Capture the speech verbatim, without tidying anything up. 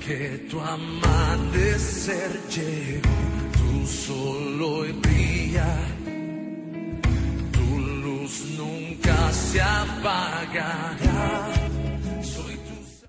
que tu amanecer llegó, tú solo y brilla, tu luz nunca se apagará.